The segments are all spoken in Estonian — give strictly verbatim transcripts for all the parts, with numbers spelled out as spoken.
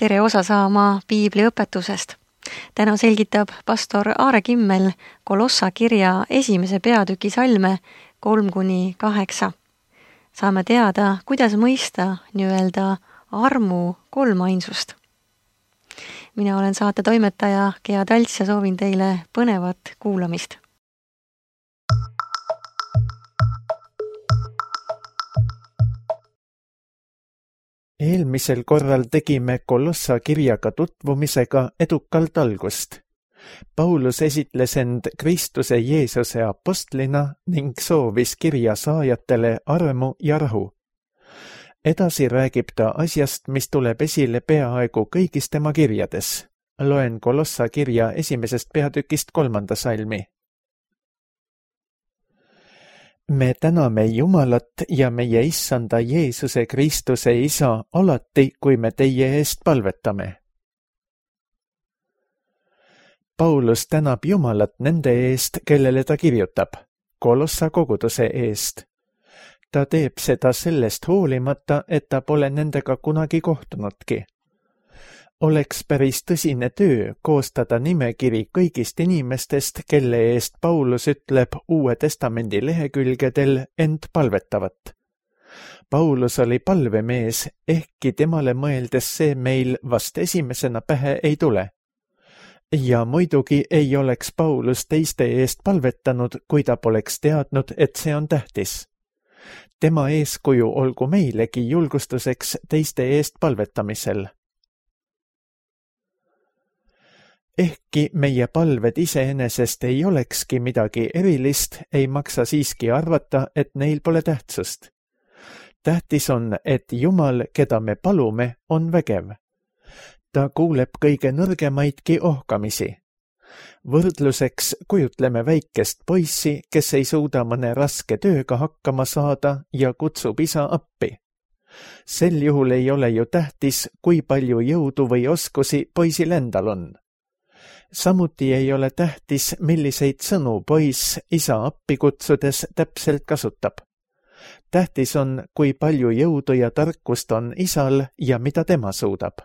tere osa saama Piibli õpetusest. Täna selgitab pastor Aare Kimmel Kolossa kirja esimese peatüki salme kolm kuni kaheksa. Saame teada, kuidas mõista nii-öelda armu kolmainsust. Mina olen saate toimetaja Gea Talts ja soovin teile põnevat kuulamist. Eelmisel korral tegime Kolossa kirjaga tutvumisega edukalt algust. Paulus esitles end Kristuse Jeesuse apostlina ning soovis kirja saajatele armu ja rahu. Edasi räägib ta asjast, mis tuleb esile peaaegu kõigis tema kirjades. Loen Kolossa kirja esimesest peatükist kolmanda salmi. Me täname Jumalat ja meie issanda Jeesuse Kristuse isa alati, kui me teie eest palvetame. Paulus tänab Jumalat nende eest, kellele ta kirjutab, Kolossa koguduse eest. Ta teeb seda sellest hoolimata, et ta pole nendega kunagi kohtunudki. Oleks päris tõsine töö koostada nimekiri kõigist inimestest, kelle eest Paulus ütleb Uue Testamendi lehekülgedel end palvetavat. Paulus oli palvemees, ehkki temale mõeldes see meil vast esimesena pähe ei tule. Ja muidugi ei oleks Paulus teiste eest palvetanud, kui ta poleks teadnud, et see on tähtis. Tema eeskuju olgu meilegi julgustuseks teiste eest palvetamisel. Ehkki meie palved iseenesest ei olekski midagi erilist, ei maksa siiski arvata, et neil pole tähtsust. Tähtis on, et Jumal, keda me palume, on vägev. Ta kuuleb kõige nõrgemaidki ohkamisi. Võrdluseks kujutleme väikest poissi, kes ei suuda mõne raske tööga hakkama saada ja kutsub isa appi. Sel juhul ei ole ju tähtis, kui palju jõudu või oskusi poisil endal on. Samuti ei ole tähtis, milliseid sõnu poiss isa appi kutsudes täpselt kasutab. Tähtis on, kui palju jõudu ja tarkust on isal ja mida tema suudab.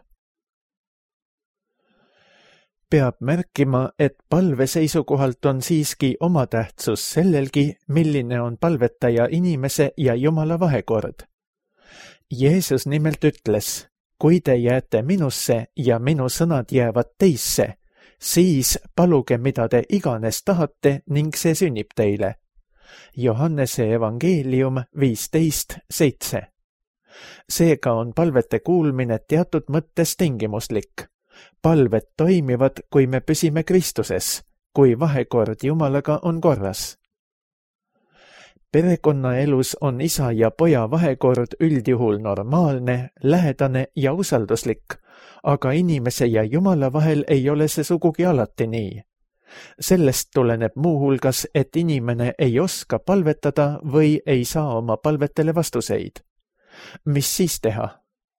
Peab märkima, et palve seisukohalt on siiski oma tähtsus sellelgi, milline on palvetaja inimese ja Jumala vahekord. Jeesus nimelt ütles, kui te jääte minusse ja minu sõnad jäävad teisse, siis paluge, mida te iganes tahate ning see sünnib teile. Johannese evangeelium viisteist seitse. Seega on palvete kuulmine teatud mõttes tingimuslik. Palved toimivad, kui me püsime Kristuses, kui vahekord Jumalaga on korras. Perekonnaelus on isa ja poja vahekord üldjuhul normaalne, lähedane ja usalduslik, aga inimese ja Jumala vahel ei ole see sugugi alati nii. Sellest tuleneb muuhulgas, et inimene ei oska palvetada või ei saa oma palvetele vastuseid. Mis siis teha?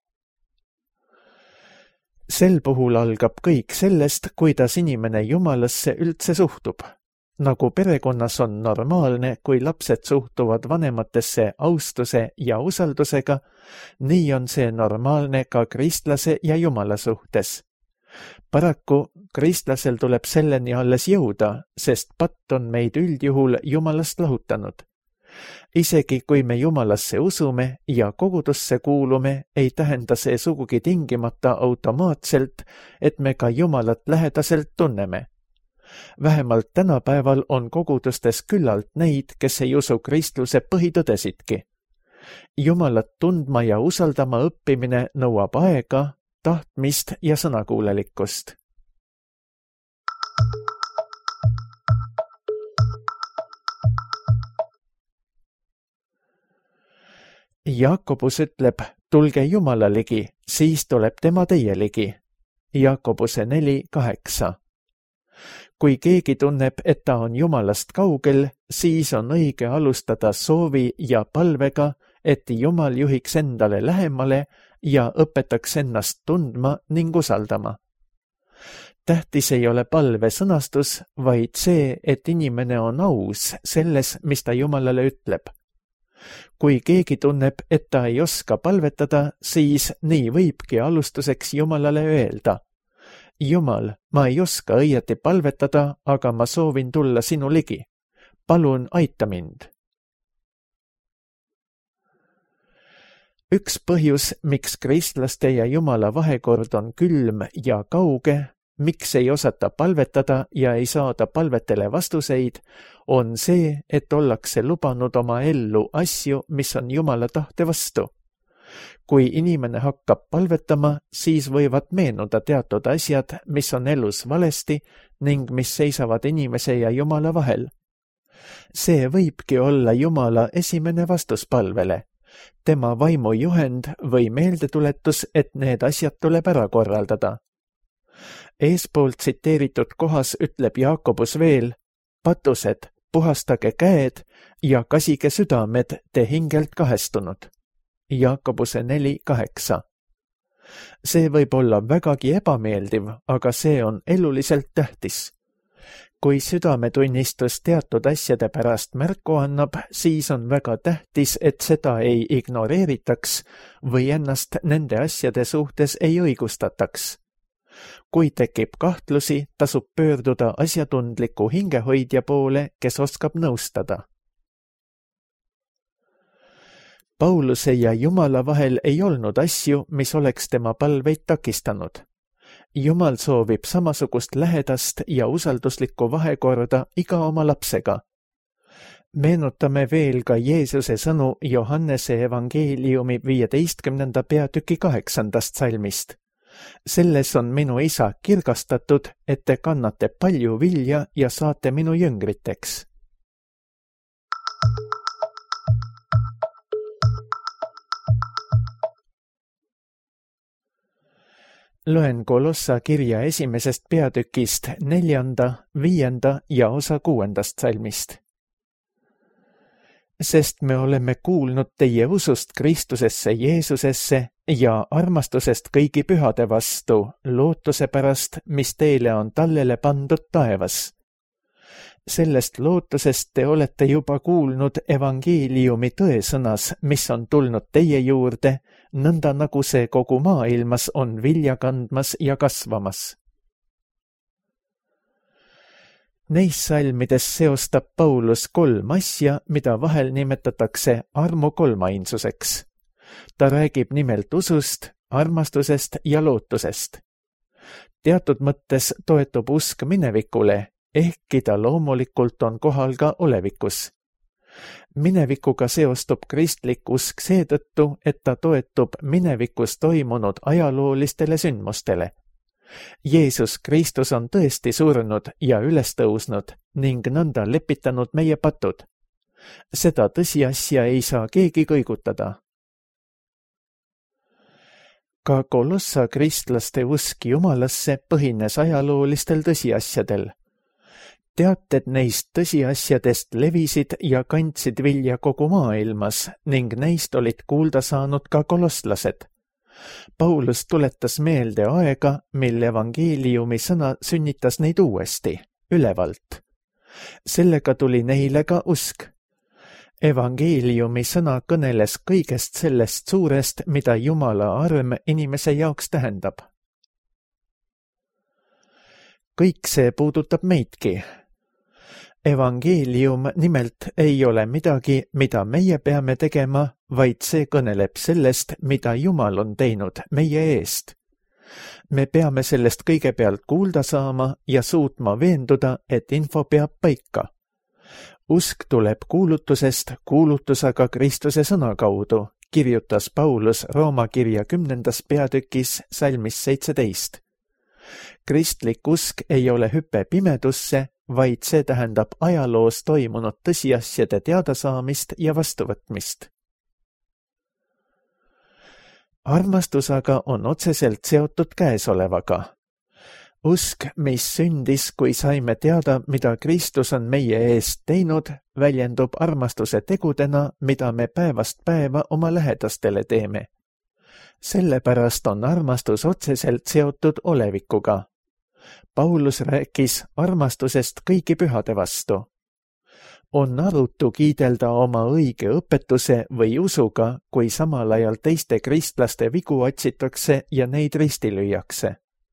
Sel puhul algab kõik sellest, kuidas inimene Jumalasse üldse suhtub. Nagu perekonnas on normaalne, kui lapsed suhtuvad vanematesse austuse ja usaldusega, nii on see normaalne ka kristlase ja Jumala suhtes. Paraku kristlasel tuleb selleni alles jõuda, sest patt on meid üldjuhul Jumalast lahutanud. Isegi kui me Jumalasse usume ja kogudusse kuulume, ei tähenda see sugugi tingimata automaatselt, et me ka Jumalat lähedaselt tunneme. Vähemalt tänapäeval on kogudustes küllalt neid, kes ei usu kristluse põhitõdesidki. Jumalat tundma ja usaldama õppimine nõuab aega, tahtmist ja sõnakuulelikkust. Jaakobus ütleb, tulge Jumala ligi, siis tuleb tema teie ligi. Jaakobuse neli kaheksa. Kui keegi tunneb, et ta on Jumalast kaugel, siis on õige alustada soovi ja palvega, et Jumal juhiks endale lähemale ja õpetaks ennast tundma ning usaldama. Tähtis ei ole palve sõnastus, vaid see, et inimene on aus selles, mis ta Jumalale ütleb. kui keegi tunneb, et ta ei oska palvetada, siis nii võibki alustuseks Jumalale öelda: Jumal, ma ei oska õieti palvetada, aga ma soovin tulla sinu ligi. Palun aita mind. Üks põhjus, miks kristlaste ja Jumala vahekord on külm ja kauge, miks ei osata palvetada ja ei saada palvetele vastuseid, on see, et ollakse lubanud oma ellu asju, mis on Jumala tahte vastu. Kui inimene hakkab palvetama, siis võivad meenuda teatud asjad, mis on elus valesti ning mis seisavad inimese ja Jumala vahel. See võibki olla Jumala esimene vastus palvele, tema vaimu juhend või meeldetuletus, et need asjad tuleb ära korraldada. Eespoolt tsiteeritud kohas ütleb Jaakobus veel: patused, puhastage käed ja kasige südamed te hingelt kahestunud. Jaakobuse neli kaheksa. See võib olla vägagi ebameeldiv, aga see on eluliselt tähtis. Kui südametunnistus teatud asjade pärast märku annab, siis on väga tähtis, et seda ei ignoreeritaks või ennast nende asjade suhtes ei õigustataks. Kui tekib kahtlusi, tasub pöörduda asjatundliku hingehoidja poole, kes oskab nõustada. Pauluse ja Jumala vahel ei olnud asju, mis oleks tema palveid takistanud. Jumal soovib samasugust lähedast ja usalduslikku vahekorda iga oma lapsega. Meenutame veel ka Jeesuse sõnu Johannese evangeeliumi viieteistkümnenda peatüki kaheksandast salmist. Selles on minu isa kirgastatud, et te kannate palju vilja ja saate minu jüngriteks. Loen Kolossa kirja esimesest peatükist neljanda, viienda ja osa kuuendast salmist. Sest me oleme kuulnud teie usust Kristusesse Jeesusesse ja armastusest kõigi pühade vastu, lootuse pärast, mis teile on tallele pandud taevas. Sellest lootusest te olete juba kuulnud evangeeliumi tõesõnas, mis on tulnud teie juurde, nõnda nagu see kogu maailmas on vilja kandmas ja kasvamas. Neis salmides seostab Paulus kolm asja, mida vahel nimetatakse armu kolmainsuseks. Ta räägib nimelt usust, armastusest ja lootusest. Teatud mõttes toetub usk minevikule, ehkki ta loomulikult on kohal ka olevikus. Minevikuga seostub kristlik usk seetõttu, et ta toetub minevikus toimunud ajaloolistele sündmustele. Jeesus Kristus on tõesti surnud ja üles tõusnud ning nõnda lepitanud meie patud. Seda tõsiasja ei saa keegi kõigutada. Ka Kolossa kristlaste usk Jumalasse põhines ajaloolistel tõsiasjadel. Teated neist tõsiasjadest levisid ja kandsid vilja kogu maailmas ning neist olid kuulda saanud ka koloslased. Paulus tuletas meelde aega, mil evangeeliumi sõna sünnitas neid uuesti, ülevalt. Sellega tuli neile ka usk. Evangeeliumi sõna kõneles kõigest sellest suurest, mida Jumala arm inimese jaoks tähendab. Kõik see puudutab meidki. Evangeelium nimelt ei ole midagi, mida meie peame tegema, vaid see kõneleb sellest, mida Jumal on teinud meie eest. Me peame sellest kõigepealt kuulda saama ja suutma veenduda, et info peab paika. Usk tuleb kuulutusest, kuulutus aga Kristuse sõna kaudu, kirjutas Paulus Rooma kirja kümnendas peatükis salmis seitseteist. Kristlik usk ei ole hüpe pimedusse, vaid see tähendab ajaloos toimunud tõsiasjade teadasaamist ja vastuvõtmist. Armastus aga on otseselt seotud käesolevaga. Usk, mis sündis, kui saime teada, mida Kristus on meie eest teinud, väljendub armastuse tegudena, mida me päevast päeva oma lähedastele teeme. Sellepärast on armastus otseselt seotud olevikuga. Paulus rääkis armastusest kõigi pühade vastu. On arutu kiidelda oma õige õpetuse või usuga, kui samal ajal teiste kristlaste vigu otsitakse ja neid risti lüüakse.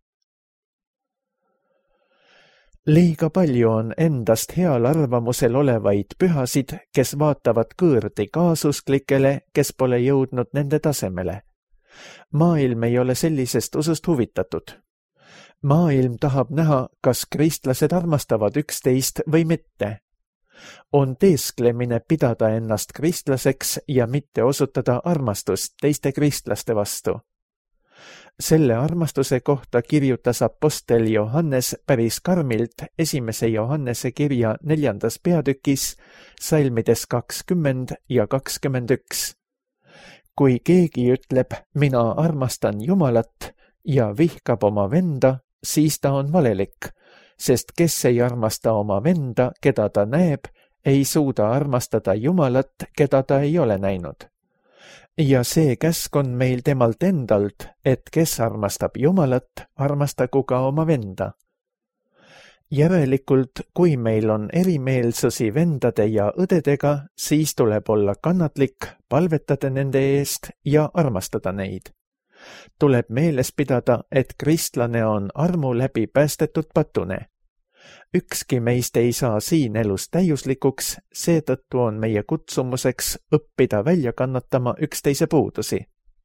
Liiga palju on endast heal arvamusel olevaid pühasid, kes vaatavad kõõrdi kaasusklikele, kes pole jõudnud nende tasemele. Maailm ei ole sellisest usust huvitatud. Maailm tahab näha, kas kristlased armastavad üksteist või mitte. On teesklemine pidada ennast kristlaseks ja mitte osutada armastust teiste kristlaste vastu. Selle armastuse kohta kirjutas apostel Johannes päris karmilt esimese Johannese kirja neljandas peatükis, salmides kakskümmend ja kakskümmend üks. Kui keegi ütleb, mina armastan Jumalat ja vihkab oma venda, siis ta on valelik, sest kes ei armasta oma venda, keda ta näeb, ei suuda armastada Jumalat, keda ta ei ole näinud. Ja see käsk on meil temalt endalt, et kes armastab Jumalat, armastagu ka oma venda. Järelikult, kui meil on erimeelsusi vendade ja õdedega, siis tuleb olla kannatlik, palvetada nende eest ja armastada neid. Tuleb meeles pidada, et kristlane on armu läbi päästetud patune. Ükski meist ei saa siin elus täiuslikuks, seetõttu on meie kutsumuseks õppida välja kannatama üksteise puudusi.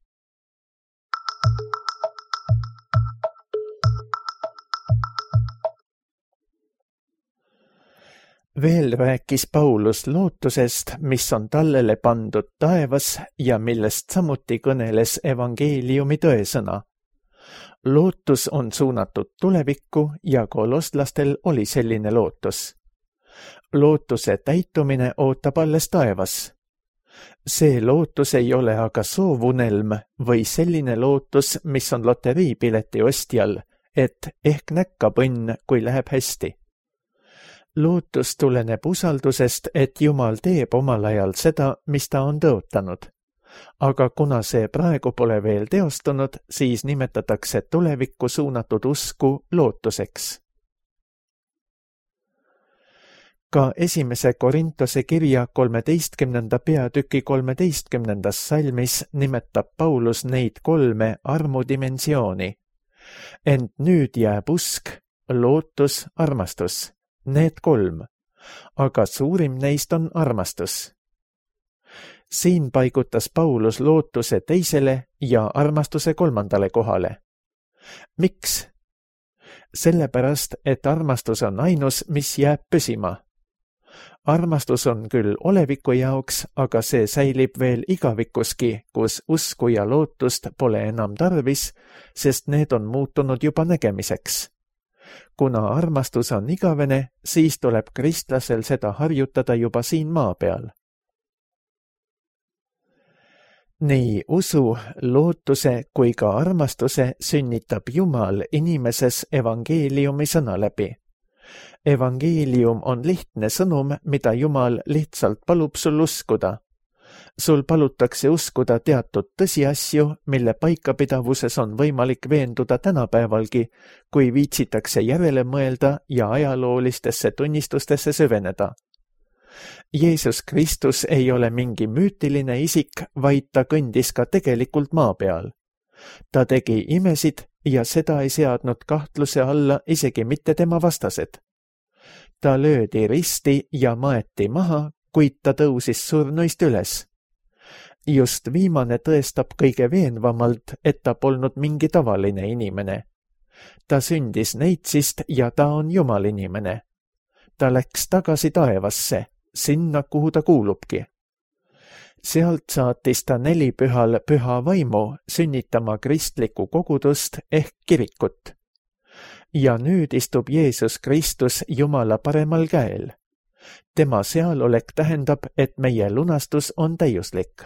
Veel rääkis Paulus lootusest, mis on tallele pandud taevas ja millest samuti kõneles evangeeliumi tõesõna. Lootus on suunatud tulevikku ja koloslastel oli selline lootus. Lootuse täitumine ootab alles taevas. See lootus ei ole aga soovunelm või selline lootus, mis on loteriipileti ostjal, et ehk näkkab õnn, kui läheb hästi. Lootus tuleneb usaldusest, et Jumal teeb omal ajal seda, mis ta on tõotanud. Aga kuna see praegu pole veel teostunud, siis nimetatakse tulevikku suunatud usku lootuseks. Ka esimese Korintose kirja kolmeteistkümnenda peatüki kolmeteistkümnendas salmis nimetab Paulus neid kolme armudimensiooni. Ent nüüd jääb usk, lootus, armastus. Need kolm, aga suurim neist on armastus. Siin paigutas Paulus lootuse teisele ja armastuse kolmandale kohale. Miks? Sellepärast, et armastus on ainus, mis jääb püsima. Armastus on küll oleviku jaoks, aga see säilib veel igavikuski, kus usku ja lootust pole enam tarvis, sest need on muutunud juba nägemiseks. Kuna armastus on igavene, siis tuleb kristlasel seda harjutada juba siin maa peal. Nii usu, lootuse kui ka armastuse sünnitab Jumal inimeses evangeeliumi sõna läbi. Evangeelium on lihtne sõnum, mida Jumal lihtsalt palub sul uskuda. Sul palutakse uskuda teatud tõsiasju, mille paikapidavuses on võimalik veenduda tänapäevalgi, kui viitsitakse järele mõelda ja ajaloolistesse tunnistustesse süveneda. Jeesus Kristus ei ole mingi müütiline isik, vaid ta kõndis ka tegelikult maa peal. Ta tegi imesid ja seda ei seadnud kahtluse alla isegi mitte tema vastased. Ta löödi risti ja maeti maha, kuid ta tõusis surnuist üles. Just viimane tõestab kõige veenvamalt, et ta polnud mingi tavaline inimene. Ta sündis neitsist ja ta on Jumal inimene. Ta läks tagasi taevasse, sinna, kuhu ta kuulubki. Sealt saatis ta nelipühal püha vaimu sünnitama kristlikku kogudust ehk kirikut. Ja nüüd istub Jeesus Kristus Jumala paremal käel. Tema sealolek tähendab, et meie lunastus on täiuslik.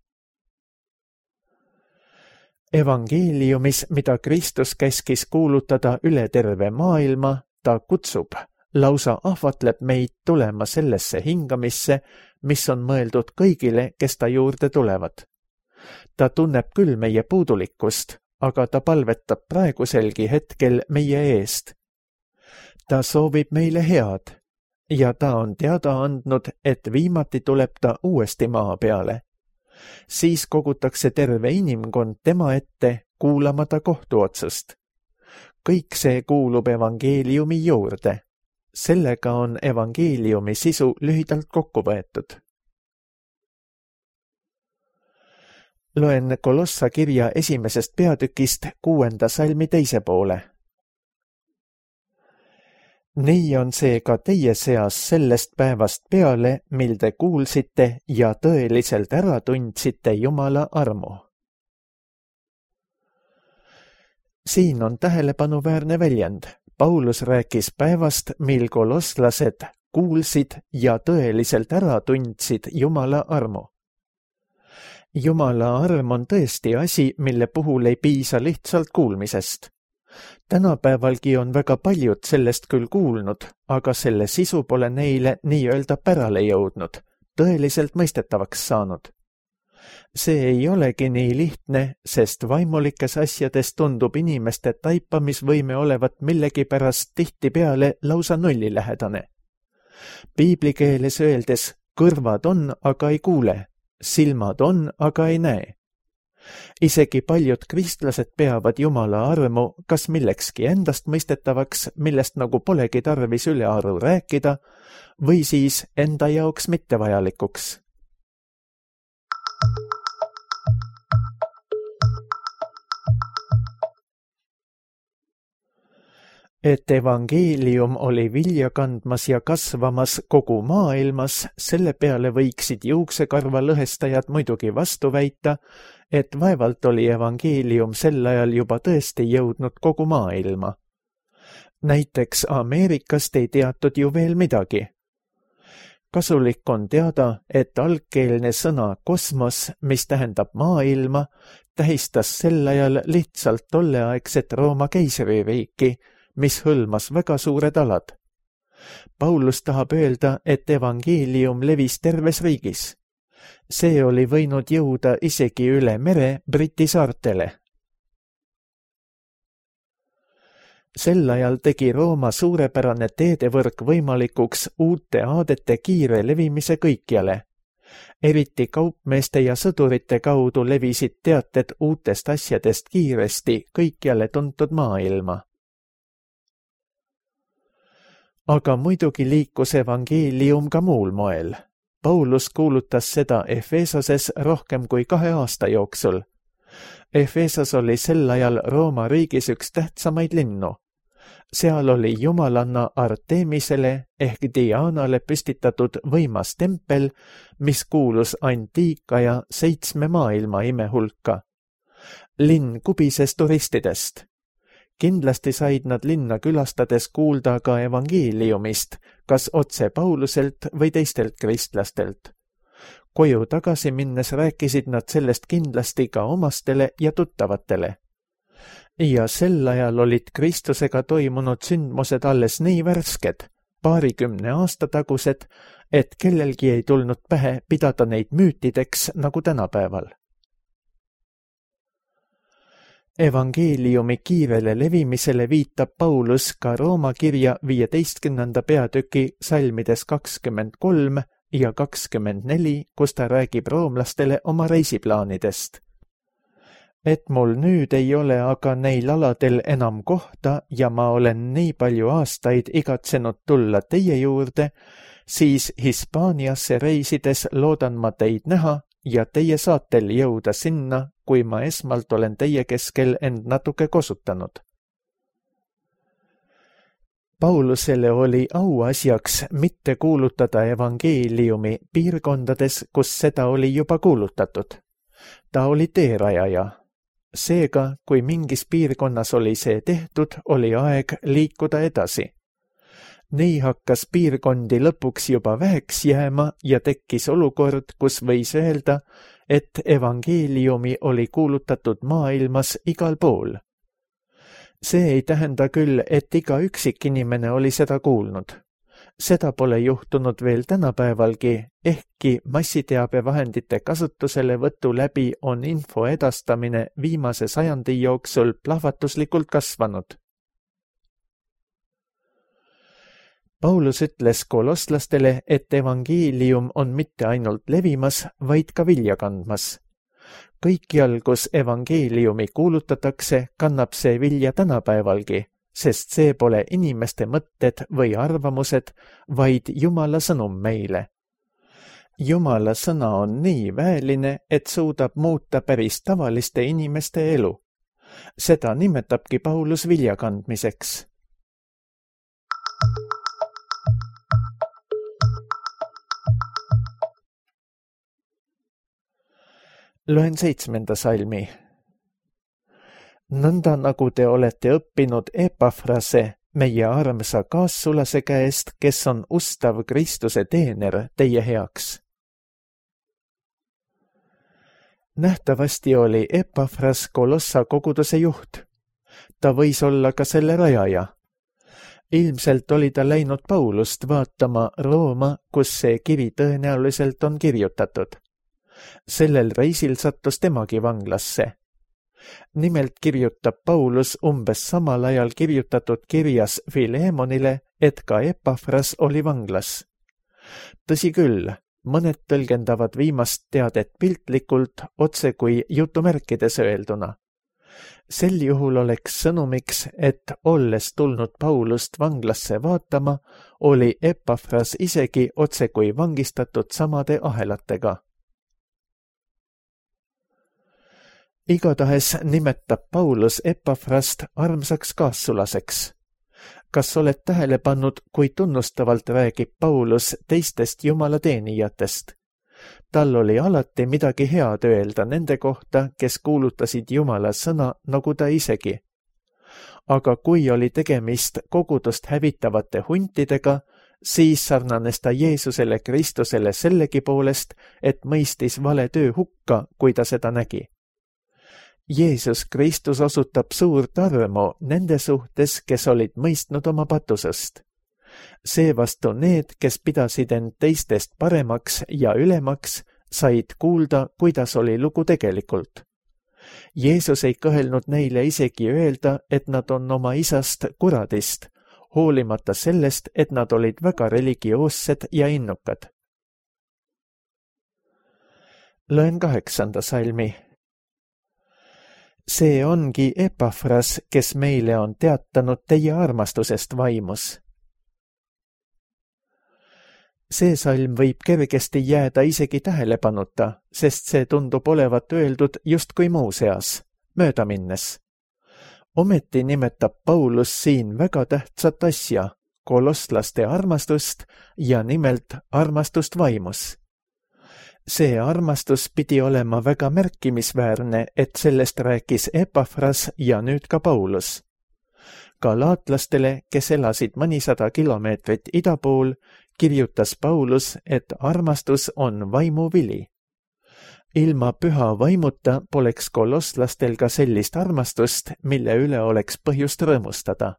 Evangeeliumis, mida Kristus käskis kuulutada üle terve maailma, ta kutsub, lausa ahvatleb meid tulema sellesse hingamisse, mis on mõeldud kõigile, kes ta juurde tulevad. Ta tunneb küll meie puudulikkust, aga ta palvetab praeguselgi hetkel meie eest. Ta soovib meile head, ja ta on teada andnud, et viimati tuleb ta uuesti maa peale. Siis kogutakse terve inimkond tema ette kuulama ta kohtuotsust. Kõik see kuulub evangeeliumi juurde. Sellega on evangeeliumi sisu lühidalt kokku võetud. Loen Kolossa kirja esimesest peatükist kuuenda salmi teise poole. Nii on see ka teie seas sellest päevast peale, mil te kuulsite ja tõeliselt ära tundsite Jumala armu. Siin on tähelepanuväärne väljend. Paulus rääkis päevast, mil kolosslased kuulsid ja tõeliselt ära tundsid Jumala armu. Jumala arm on tõesti asi, mille puhul ei piisa lihtsalt kuulmisest. Tänapäevalgi on väga paljud sellest küll kuulnud, aga selle sisu pole neile nii-öelda pärale jõudnud, tõeliselt mõistetavaks saanud. See ei olegi nii lihtne, sest vaimulikes asjades tundub inimeste taipamisvõime olevat millegipärast tihtipeale lausa nullilähedane. Piiblikeeles öeldes kõrvad on, aga ei kuule, silmad on, aga ei näe. Isegi paljud kristlased peavad Jumala armu kas millekski endast mõistetavaks, millest nagu polegi tarvis ülearu rääkida, või siis enda jaoks mittevajalikuks. Et evangeelium oli vilja kandmas ja kasvamas kogu maailmas, selle peale võiksid juuksekarva lõhestajad muidugi vastu väita, et vaevalt oli evangeelium sel ajal juba tõesti jõudnud kogu maailma. Näiteks Ameerikast ei teatud ju veel midagi. Kasulik on teada, et algkeelne sõna kosmos, mis tähendab maailma, tähistas sel ajal lihtsalt tolleaegset Rooma keisririiki, mis hõlmas väga suured alad. Paulus tahab öelda, et evangeelium levis terves riigis. See oli võinud jõuda isegi üle mere Briti saartele. Sel ajal tegi Rooma suurepärane teedevõrk võimalikuks uute aadete kiire levimise kõikjale. Eriti kaupmeeste ja sõdurite kaudu levisid teated uutest asjadest kiiresti kõikjale tuntud maailma. Aga muidugi liikus evangeelium ka muul moel. Paulus kuulutas seda Efesoses rohkem kui kahe aasta jooksul. Efesas oli sel ajal Rooma riigis üks tähtsamaid linnu. Seal oli jumalanna Artemisele ehk Dianale püstitatud võimas tempel, mis kuulus antiikaja seitsme maailma ime hulka. Linn kubises turistidest. Kindlasti said nad linna külastades kuulda ka evangeeliumist, kas otse Pauluselt või teistelt kristlastelt. Koju tagasi minnes rääkisid nad sellest kindlasti ka omastele ja tuttavatele. Ja sel ajal olid Kristusega toimunud sündmused alles nii värsked, paarikümne aasta tagused, et kellelgi ei tulnud pähe pidada neid müütideks nagu tänapäeval. Evangeeliumi kiirele levimisele viitab Paulus ka Rooma kirja viieteistkümnenda peatüki salmides kakskümmend kolm ja kakskümmend neli, kus ta räägib roomlastele oma reisiplaanidest. Et mul nüüd ei ole aga neil aladel enam kohta ja ma olen nii palju aastaid igatsenud tulla teie juurde, siis Hispaaniasse reisides loodan ma teid näha ja teie saatel jõuda sinna, kui ma esmalt olen teie keskel end natuke kosutanud. Paulusele oli auasjaks mitte kuulutada evangeeliumi piirkondades, kus seda oli juba kuulutatud. Ta oli teerajaja. Seega, kui mingis piirkonnas oli see tehtud, oli aeg liikuda edasi. Nii hakkas piirkondi lõpuks juba väheks jääma ja tekkis olukord, kus võis öelda, et evangeeliumi oli kuulutatud maailmas igal pool. See ei tähenda küll, et iga üksik inimene oli seda kuulnud. Seda pole juhtunud veel tänapäevalgi, ehkki massiteabevahendite kasutuselevõtu läbi on info edastamine viimase sajandi jooksul plahvatuslikult kasvanud. Paulus ütles kolosslastele, et evangeelium on mitte ainult levimas, vaid ka vilja kandmas. Kõikjal, kus evangeeliumi kuulutatakse, kannab see vilja tänapäevalgi, sest see pole inimeste mõtted või arvamused, vaid Jumala sõnum meile. Jumala sõna on nii väeline, et suudab muuta päris tavaliste inimeste elu. Seda nimetabki Paulus vilja kandmiseks. Loen seitsmenda salmi. Nõnda nagu te olete õppinud Epafrase, meie armsa kaassulase käest, kes on ustav Kristuse teener teie heaks. Nähtavasti oli Epafras Kolossa koguduse juht. Ta võis olla ka selle rajaja. Ilmselt oli ta läinud Paulust vaatama Rooma, kus see kiri tõenäoliselt on kirjutatud. Sellel reisil sattus temagi vanglasse. Nimelt kirjutab Paulus umbes samal ajal kirjutatud kirjas Filemonile, et ka Epafras oli vanglas. Tõsi küll, mõned tõlgendavad viimast teadet piltlikult otse kui jutumärkides öelduna. Sel juhul oleks sõnumiks, et olles tulnud Paulust vanglasse vaatama, oli Epafras isegi otse kui vangistatud samade ahelatega. Igatahes nimetab Paulus Epafrast armsaks kaassulaseks. Kas oled tähele pannud, kui tunnustavalt räägib Paulus teistest Jumala teenijatest? Tal oli alati midagi head öelda nende kohta, kes kuulutasid Jumala sõna, nagu ta isegi. Aga kui oli tegemist kogudust hävitavate huntidega, siis sarnanes ta Jeesusele Kristusele sellegi poolest, et mõistis vale töö hukka, kui ta seda nägi. Jeesus Kristus osutab suurt armu nende suhtes, kes olid mõistnud oma patusest. Seevastu need, kes pidasid end teistest paremaks ja ülemaks, said kuulda, kuidas oli lugu tegelikult. Jeesus ei kõhelnud neile isegi öelda, et nad on oma isast kuradist, hoolimata sellest, et nad olid väga religioossed ja innukad. Loen kaheksanda salmi. See ongi Epafras, kes meile on teatanud teie armastusest vaimus. See salm võib kergesti jääda isegi tähelepanuta, sest see tundub olevat öeldud justkui muu seas, mööda minnes. Ometi nimetab Paulus siin väga tähtsat asja, kolosslaste armastust ja nimelt armastust vaimus. See armastus pidi olema väga märkimisväärne, et sellest rääkis Epafras ja nüüd ka Paulus. Galaatlastele, kes elasid mõnisada kilomeetrit ida pool, kirjutas Paulus, et armastus on vaimuvili. Ilma püha vaimuta poleks kolosslastel ka sellist armastust, mille üle oleks põhjust rõõmustada.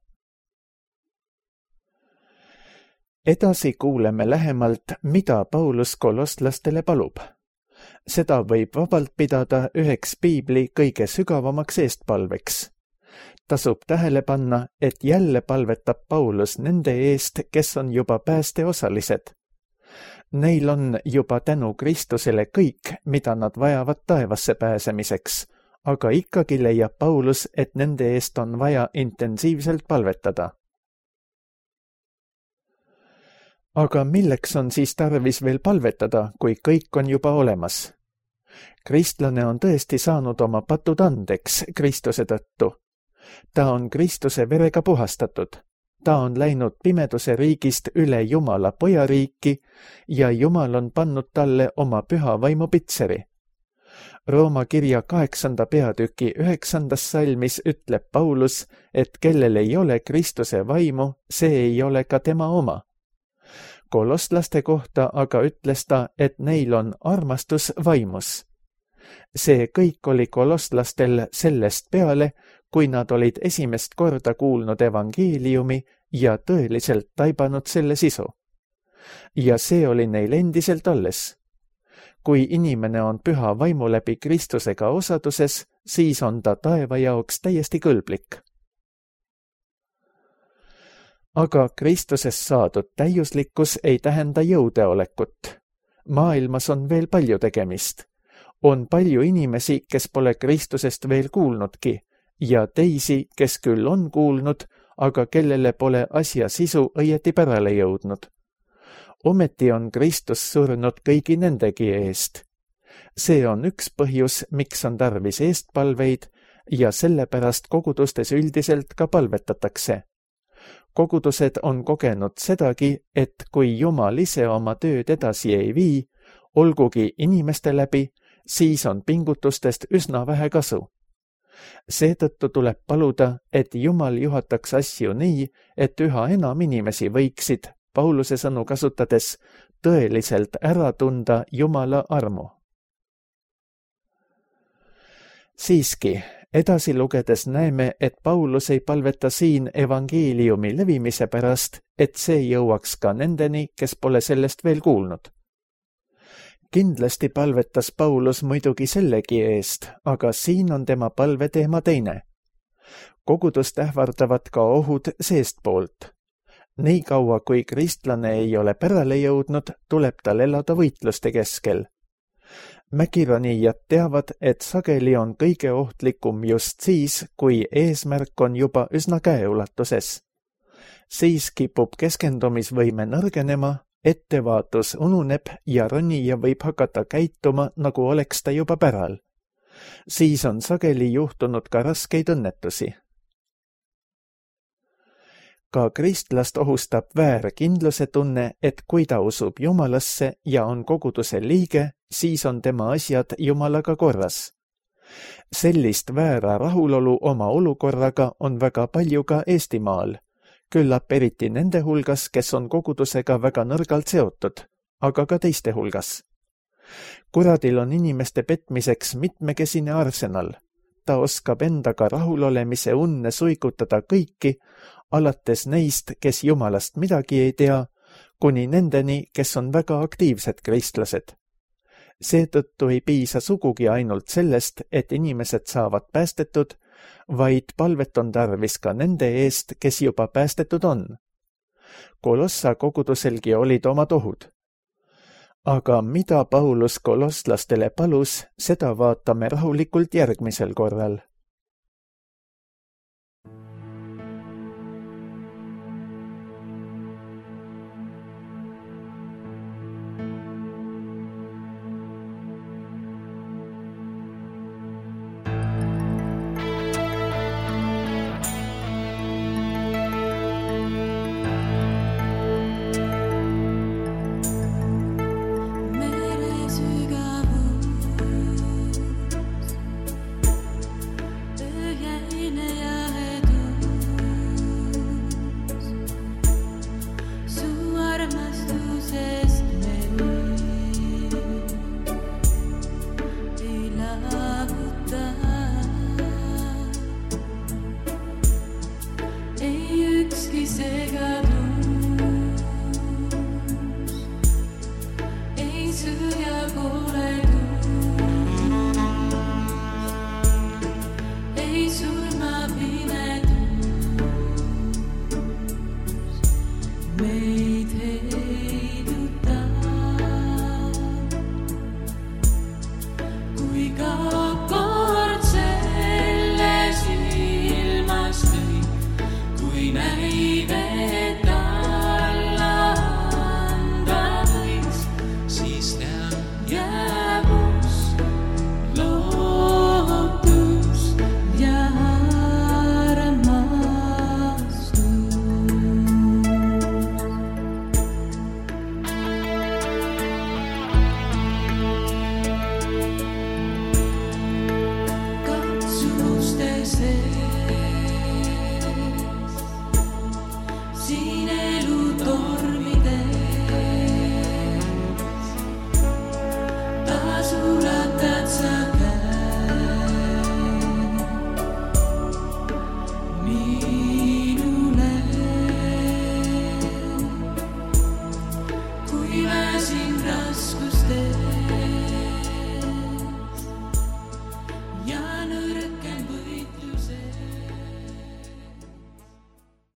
Edasi kuuleme lähemalt, mida Paulus kolosslastele palub. Seda võib vabalt pidada üheks piibli kõige sügavamaks eestpalveks. Tasub tähele panna, et jälle palvetab Paulus nende eest, kes on juba päästeosalised. Neil on juba tänu Kristusele kõik, mida nad vajavad taevasse pääsemiseks, aga ikkagi leiab Paulus, et nende eest on vaja intensiivselt palvetada. Aga milleks on siis tarvis veel palvetada, kui kõik on juba olemas? Kristlane on tõesti saanud oma patud andeks Kristuse tõttu. Ta on Kristuse verega puhastatud. Ta on läinud pimeduse riigist üle Jumala pojariiki ja Jumal on pannud talle oma püha vaimu pitseri. Rooma kirja kaheksanda peatüki üheksandas salmis ütleb Paulus, et kellel ei ole Kristuse vaimu, see ei ole ka tema oma. Kolosslaste kohta aga ütles ta, et neil on armastus vaimus. See kõik oli koloslastel sellest peale, kui nad olid esimest korda kuulnud evangeeliumi ja tõeliselt taibanud selle sisu. Ja see oli neil endiselt alles. Kui inimene on püha vaimu läbi Kristusega osaduses, siis on ta taeva jaoks täiesti kõlblik. aga Kristusest saadud täiuslikkus ei tähenda jõudeolekut. Maailmas on veel palju tegemist. On palju inimesi, kes pole Kristusest veel kuulnudki ja teisi, kes küll on kuulnud, aga kellele pole asja sisu õieti pärale jõudnud. Ometi on Kristus surnud kõigi nendegi eest. See on üks põhjus, miks on tarvis eestpalveid ja sellepärast kogudustes üldiselt ka palvetatakse. Kogudused on kogenud sedagi, et kui Jumal ise oma tööd edasi ei vii, olgugi inimeste läbi, siis on pingutustest üsna vähe kasu. Seetõttu tuleb paluda, et Jumal juhataks asju nii, et üha enam inimesi võiksid, Pauluse sõnu kasutades, tõeliselt ära tunda Jumala armu. Siiski, edasi lugedes näeme, et Paulus ei palveta siin evangeeliumi levimise pärast, et see jõuaks ka nendeni, kes pole sellest veel kuulnud. Kindlasti palvetas Paulus muidugi sellegi eest, aga siin on tema palveteema teine. Kogudust ähvardavad ka ohud seestpoolt. Nii kaua, kui kristlane ei ole pärale jõudnud, tuleb tal elada võitluste keskel. Mäkironijad teavad, et sageli on kõige ohtlikum just siis, kui eesmärk on juba üsna käeulatuses. Siis kipub keskendumisvõime nõrgenema, ettevaatus ununeb ja ronija võib hakata käituma, nagu oleks ta juba päral. Siis on sageli juhtunud ka raskeid õnnetusi. Ka kristlast ohustab väär kindluse tunne, et kui ta usub Jumalasse ja on koguduse liige, siis on tema asjad Jumalaga korras. Sellist väära rahulolu oma olukorraga on väga palju ka Eestimaal, küllap eriti nende hulgas, kes on kogudusega väga nõrgalt seotud, aga ka teiste hulgas. Kuradil on inimeste petmiseks mitmekesine arsenal. Ta oskab endaga rahulolemise unne suigutada kõiki, alates neist, kes Jumalast midagi ei tea, kuni nendeni, kes on väga aktiivsed kristlased. Seetõttu ei piisa sugugi ainult sellest, et inimesed saavad päästetud, vaid palvet on tarvis ka nende eest, kes juba päästetud on. Kolossa koguduselgi olid omad ohud. Aga mida Paulus kolosslastele palus, seda vaatame rahulikult järgmisel korral. Seen